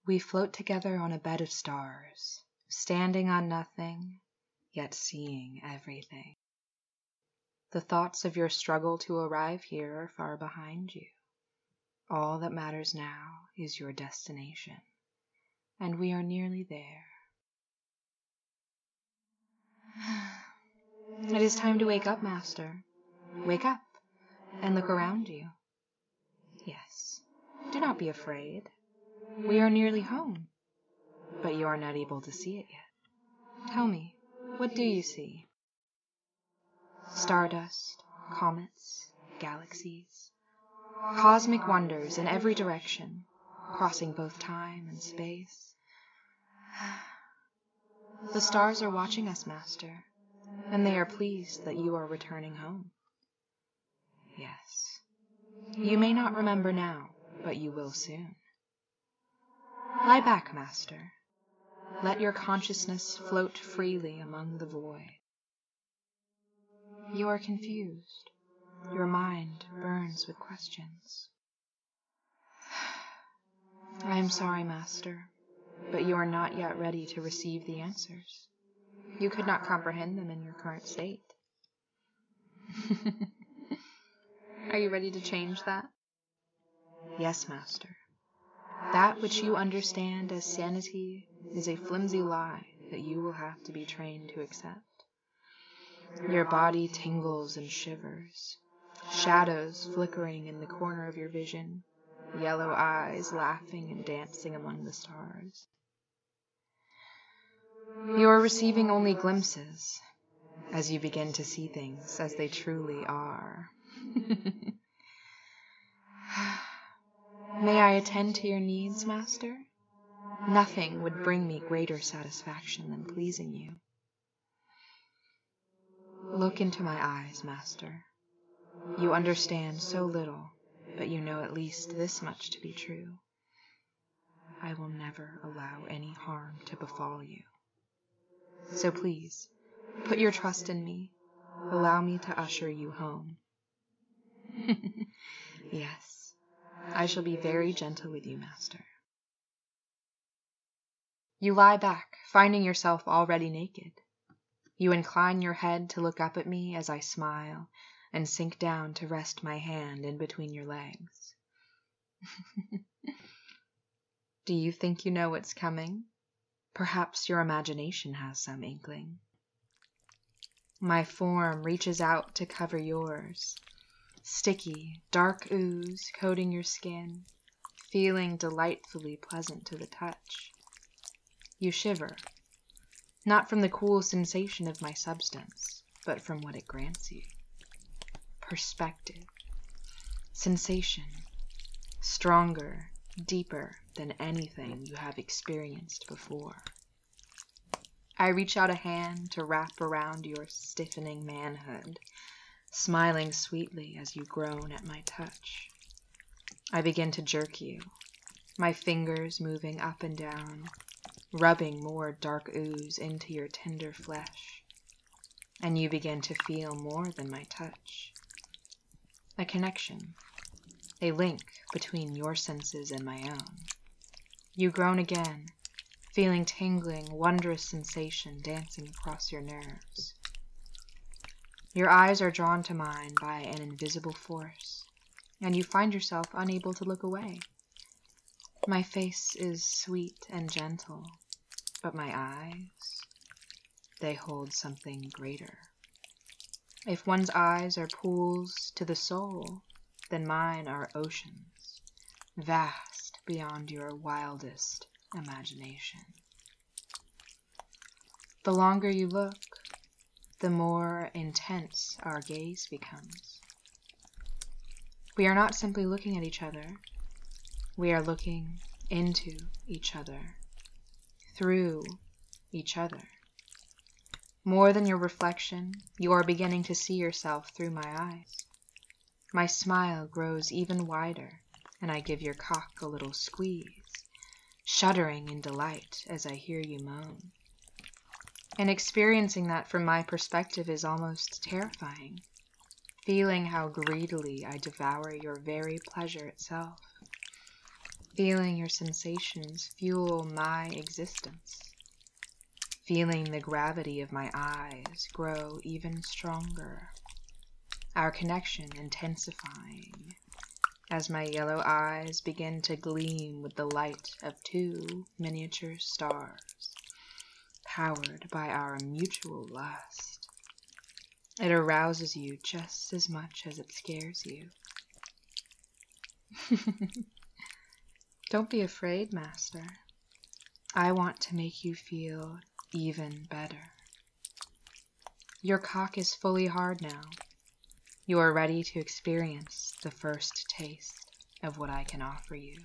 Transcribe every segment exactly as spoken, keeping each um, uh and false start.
We float together on a bed of stars, standing on nothing, yet seeing everything. The thoughts of your struggle to arrive here are far behind you. All that matters now is your destination, and we are nearly there. It is time to wake up, Master. Wake up and look around you. Yes, do not be afraid. We are nearly home, but you are not able to see it yet. Tell me, what do you see? Stardust, comets, galaxies, cosmic wonders in every direction, crossing both time and space. The stars are watching us, Master, and they are pleased that you are returning home. Yes, you may not remember now, but you will soon. Lie back, Master. Let your consciousness float freely among the void. You are confused. Your mind burns with questions. I am sorry, Master, but you are not yet ready to receive the answers. You could not comprehend them in your current state. Are you ready to change that? Yes, Master. That which you understand as sanity is a flimsy lie that you will have to be trained to accept. Your body tingles and shivers, shadows flickering in the corner of your vision, yellow eyes laughing and dancing among the stars. You are receiving only glimpses as you begin to see things as they truly are. May I attend to your needs, Master? Nothing would bring me greater satisfaction than pleasing you. Look into my eyes, Master. You understand so little, but you know at least this much to be true. I will never allow any harm to befall you. So please, put your trust in me. Allow me to usher you home. Yes, I shall be very gentle with you, Master. You lie back, finding yourself already naked. You incline your head to look up at me as I smile, and sink down to rest my hand in between your legs. Do you think you know what's coming? Perhaps your imagination has some inkling. My form reaches out to cover yours. Sticky, dark ooze coating your skin, feeling delightfully pleasant to the touch. You shiver, not from the cool sensation of my substance, but from what it grants you. Perspective, sensation, stronger, deeper than anything you have experienced before. I reach out a hand to wrap around your stiffening manhood, smiling sweetly as you groan at my touch. I begin to jerk you, my fingers moving up and down, rubbing more dark ooze into your tender flesh, and you begin to feel more than my touch. A connection, a link between your senses and my own. You groan again, feeling tingling, wondrous sensation dancing across your nerves. Your eyes are drawn to mine by an invisible force, and you find yourself unable to look away. My face is sweet and gentle, but my eyes, they hold something greater. If one's eyes are pools to the soul, then mine are oceans, vast beyond your wildest imagination. The longer you look, the more intense our gaze becomes. We are not simply looking at each other, we are looking into each other, through each other. More than your reflection, you are beginning to see yourself through my eyes. My smile grows even wider, and I give your cock a little squeeze, shuddering in delight as I hear you moan. And experiencing that from my perspective is almost terrifying, feeling how greedily I devour your very pleasure itself. feeling your sensations fuel my existence, feeling the gravity of my eyes grow even stronger, our connection intensifying as my yellow eyes begin to gleam with the light of two miniature stars, powered by our mutual lust. It arouses you just as much as it scares you. Don't be afraid, Master. I want to make you feel even better. Your cock is fully hard now. You are ready to experience the first taste of what I can offer you.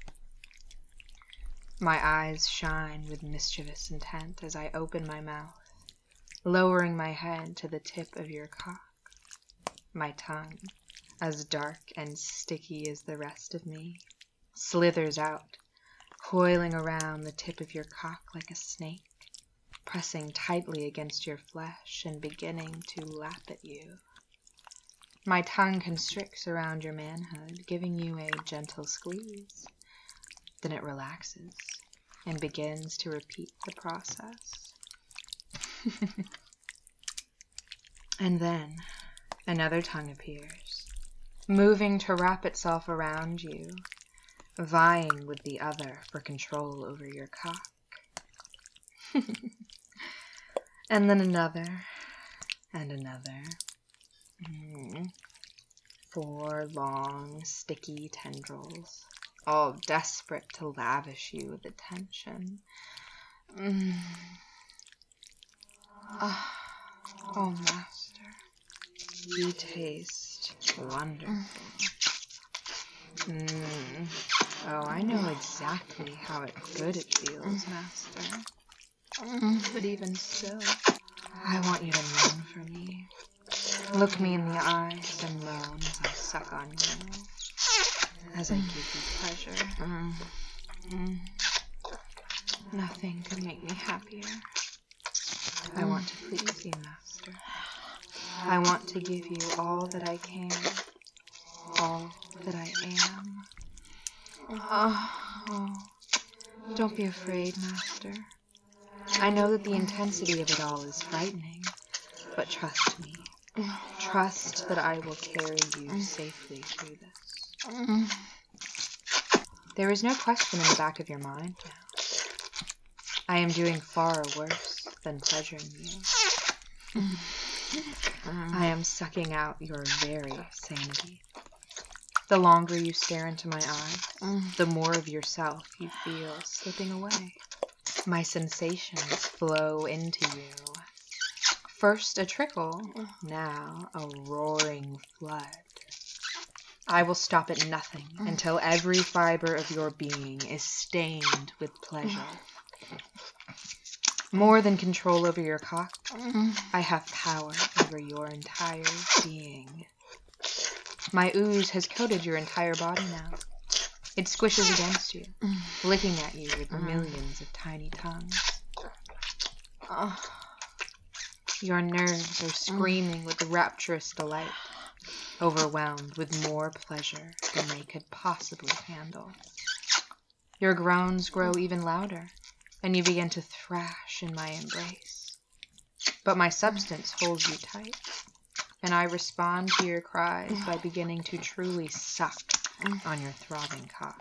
My eyes shine with mischievous intent as I open my mouth, lowering my head to the tip of your cock. My tongue, as dark and sticky as the rest of me, slithers out, coiling around the tip of your cock like a snake, pressing tightly against your flesh and beginning to lap at you. My tongue constricts around your manhood, giving you a gentle squeeze. Then it relaxes and begins to repeat the process. And then another tongue appears, moving to wrap itself around you, vying with the other for control over your cock. And then another, and another. Mm. Four long, sticky tendrils, all desperate to lavish you with attention. Mm. Oh, oh, Master, you taste wonderful. Mm. Oh, I know exactly how it good it feels, Master. But even so, I want you to moan for me. Look me in the eyes and moan as I suck on you, as I give you pleasure. Mm. Mm. Nothing could make me happier. I want to please you, Master. I want to give you all that I can, all that I am. Oh, oh. Don't be afraid, Master. I know that the intensity of it all is frightening, but trust me. Trust that I will carry you safely through this. There is no question in the back of your mind now. I am doing far worse than pleasuring you. I am sucking out your very sanity. The longer you stare into my eyes, the more of yourself you feel slipping away. My sensations flow into you. First a trickle, now a roaring flood. I will stop at nothing until every fiber of your being is stained with pleasure. More than control over your cock, I have power over your entire being. My ooze has coated your entire body now. It squishes against you, licking at you with millions of tiny tongues. Oh. Your nerves are screaming with rapturous delight, overwhelmed with more pleasure than they could possibly handle. Your groans grow even louder, and you begin to thrash in my embrace. But my substance holds you tight, and I respond to your cries by beginning to truly suck on your throbbing cock.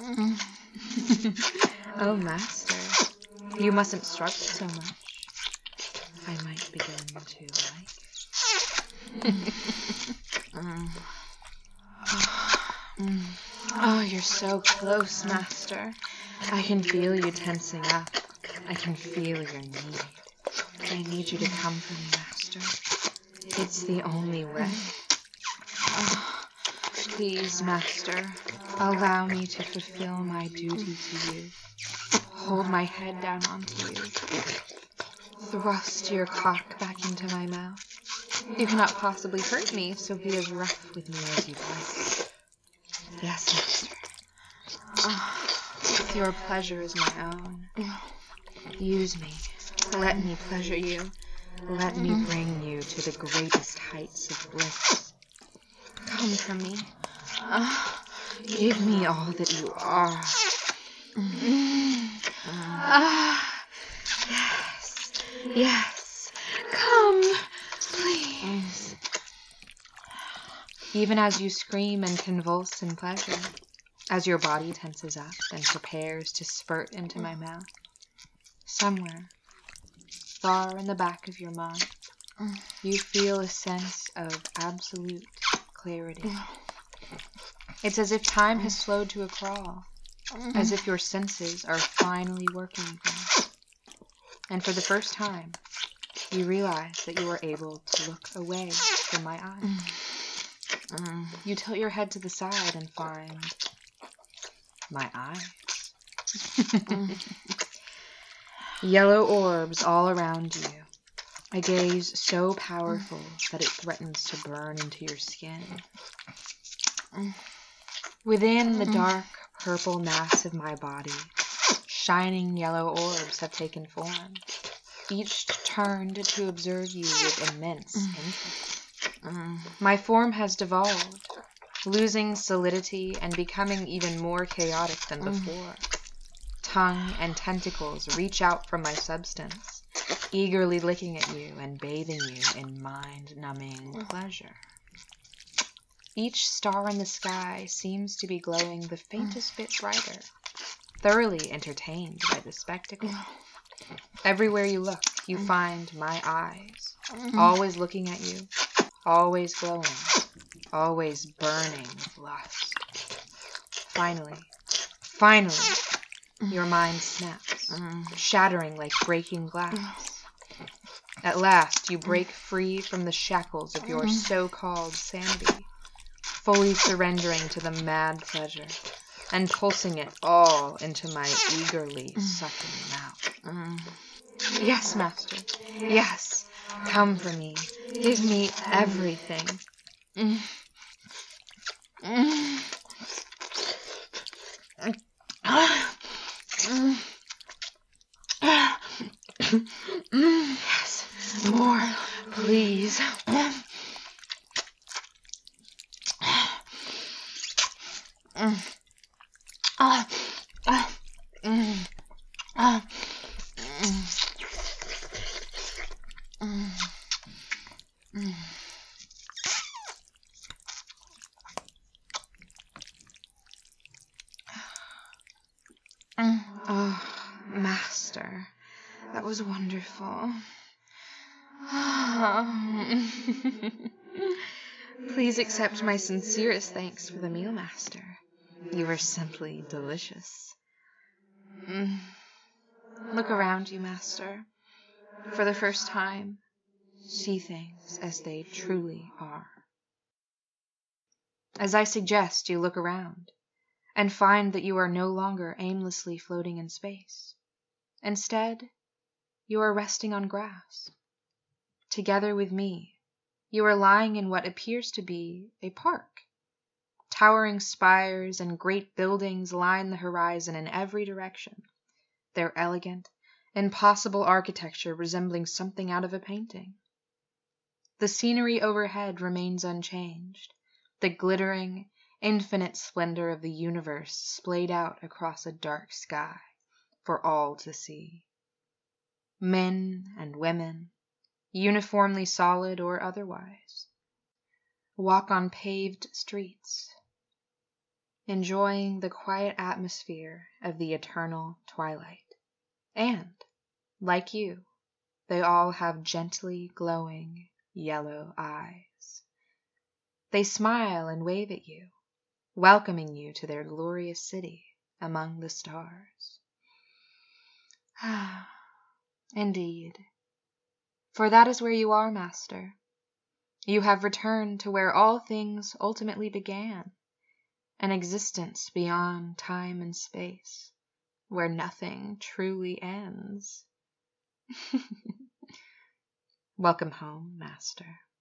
Oh, Master, you mustn't struggle so much. I might begin to like it. Oh, you're so close, Master. I can feel you tensing up. I can feel your need. I need you to come for me, Master. It's the only way. Oh, please, Master, allow me to fulfill my duty to you. Hold my head down onto you. Thrust your cock back into my mouth. You cannot possibly hurt me, so be as rough with me as you like. Yes, Master. Oh, your pleasure is my own. Use me. Let me pleasure you. Let me bring you to the greatest heights of bliss. Come for me. Oh, give me all that you are. Ah, yes, yes. Come, please. Even as you scream and convulse in pleasure, as your body tenses up and prepares to spurt into my mouth, somewhere, far in the back of your mind, you feel a sense of absolute clarity. It's as if time has slowed to a crawl, as if your senses are finally working again. And for the first time, you realize that you are able to look away from my eyes. You tilt your head to the side and find my eyes. Yellow orbs all around you. A gaze so powerful that it threatens to burn into your skin. Within the dark purple mass of my body, shining yellow orbs have taken form, each turned to observe you with immense interest. My form has devolved, losing solidity and becoming even more chaotic than before. Tongue and tentacles reach out from my substance, eagerly licking at you and bathing you in mind-numbing pleasure. Each star in the sky seems to be glowing the faintest bit brighter, thoroughly entertained by the spectacle. Everywhere you look, you find my eyes, always looking at you, always glowing, always burning with lust. Finally, finally, your mind snaps, shattering like breaking glass. At last, you break free from the shackles of your so-called sanity, fully surrendering to the mad pleasure, and pulsing it all into my eagerly sucking mouth. Yes, master, yes, come for me, give me everything. Yes, more, please. Oh, master, that was wonderful. Please accept my sincerest thanks for the meal, master. You were simply delicious. Look around you, master. For the first time, see things as they truly are. As I suggest, you look around and find that you are no longer aimlessly floating in space. Instead, you are resting on grass. Together with me, you are lying in what appears to be a park. Towering spires and great buildings line the horizon in every direction, their elegant, impossible architecture resembling something out of a painting. The scenery overhead remains unchanged, the glittering, infinite splendor of the universe splayed out across a dark sky for all to see. Men and women, uniformly solid or otherwise, walk on paved streets, enjoying the quiet atmosphere of the eternal twilight. And, like you, they all have gently glowing yellow eyes. They smile and wave at you, welcoming you to their glorious city among the stars. Ah, indeed, for that is where you are, master. You have returned to where all things ultimately began, an existence beyond time and space, where nothing truly ends. Welcome home, master.